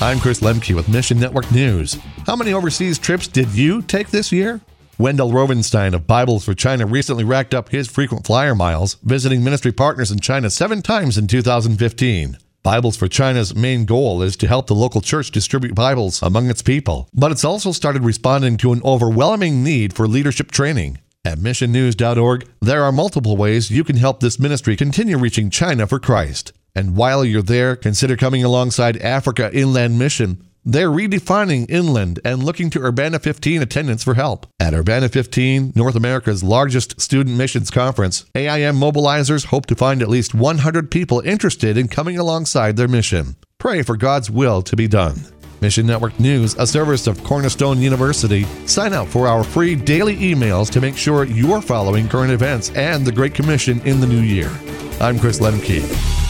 I'm Chris Lemke with Mission Network News. How many overseas trips did you take this year? Wendell Rovenstein of Bibles for China recently racked up his frequent flyer miles, visiting ministry partners in China 7 times in 2015. Bibles for China's main goal is to help the local church distribute Bibles among its people, but it's also started responding to an overwhelming need for leadership training. At missionnews.org, there are multiple ways you can help this ministry continue reaching China for Christ. And while you're there, consider coming alongside Africa Inland Mission. They're redefining inland and looking to Urbana 15 attendance for help. At Urbana 15, North America's largest student missions conference, AIM mobilizers hope to find at least 100 people interested in coming alongside their mission. Pray for God's will to be done. Mission Network News, a service of Cornerstone University. Sign up for our free daily emails to make sure you're following current events and the Great Commission in the new year. I'm Chris Lemke.